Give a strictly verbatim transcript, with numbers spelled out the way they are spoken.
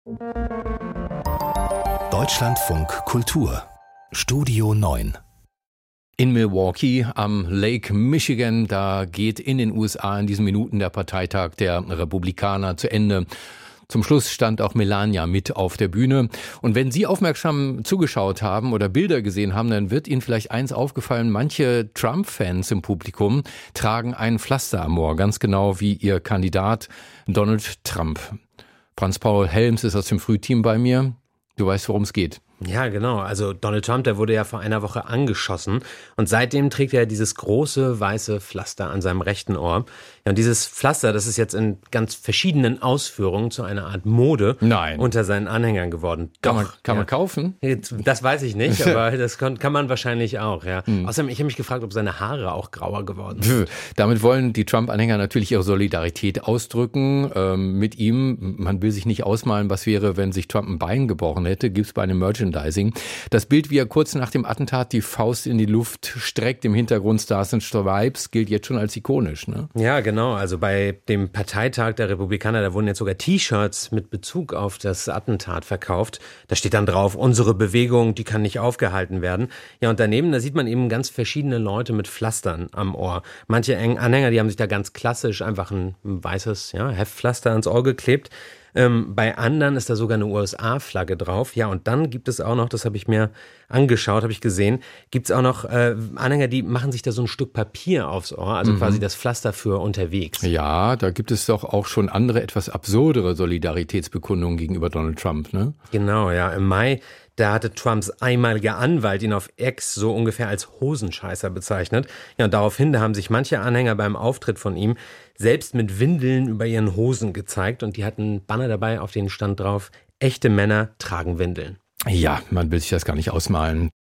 Deutschlandfunk Kultur Studio neun. In Milwaukee am Lake Michigan, da geht in den U S A in diesen Minuten der Parteitag der Republikaner zu Ende. Zum Schluss stand auch Melania mit auf der Bühne. Und wenn Sie aufmerksam zugeschaut haben oder Bilder gesehen haben, dann wird Ihnen vielleicht eins aufgefallen: Manche Trump-Fans im Publikum tragen ein Pflaster am Ohr, ganz genau wie ihr Kandidat Donald Trump. Franz-Paul Helms ist aus dem Frühteam bei mir. Du weißt, worum es geht. Ja, genau. Also Donald Trump, der wurde ja vor einer Woche angeschossen und seitdem trägt er dieses große weiße Pflaster an seinem rechten Ohr. Ja, und dieses Pflaster, das ist jetzt in ganz verschiedenen Ausführungen zu einer Art Mode Nein. unter seinen Anhängern geworden. Kann Doch, man, kann ja. man kaufen? Das weiß ich nicht, aber das kann, kann man wahrscheinlich auch. Ja. Hm. Außerdem, ich habe mich gefragt, ob seine Haare auch grauer geworden sind. Damit wollen die Trump-Anhänger natürlich ihre Solidarität ausdrücken ähm, mit ihm. Man will sich nicht ausmalen, was wäre, wenn sich Trump ein Bein gebrochen hätte. Gibt's bei einem Merchandising. Das Bild, wie er kurz nach dem Attentat die Faust in die Luft streckt, im Hintergrund Stars and Stripes, gilt jetzt schon als ikonisch, ne? Ja, genau. Also bei dem Parteitag der Republikaner, da wurden jetzt sogar T-Shirts mit Bezug auf das Attentat verkauft. Da steht dann drauf: Unsere Bewegung, die kann nicht aufgehalten werden. Ja, und daneben, da sieht man eben ganz verschiedene Leute mit Pflastern am Ohr. Manche Anhänger, die haben sich da ganz klassisch einfach ein weißes ja, Heftpflaster ans Ohr geklebt. Ähm, bei anderen ist da sogar eine U S A-Flagge drauf. Ja, und dann gibt es auch noch, das habe ich mir angeschaut, habe ich gesehen, gibt es auch noch äh, Anhänger, die machen sich da so ein Stück Papier aufs Ohr, also mhm. quasi das Pflaster für unterwegs. Ja, da gibt es doch auch schon andere, etwas absurdere Solidaritätsbekundungen gegenüber Donald Trump, ne? Genau, ja. Im Mai, da hatte Trumps einmaliger Anwalt ihn auf X so ungefähr als Hosenscheißer bezeichnet. Ja, und daraufhin, da haben sich manche Anhänger beim Auftritt von ihm selbst mit Windeln über ihren Hosen gezeigt und die hatten Banner dabei, auf denen stand drauf: Echte Männer tragen Windeln. Ja, man will sich das gar nicht ausmalen.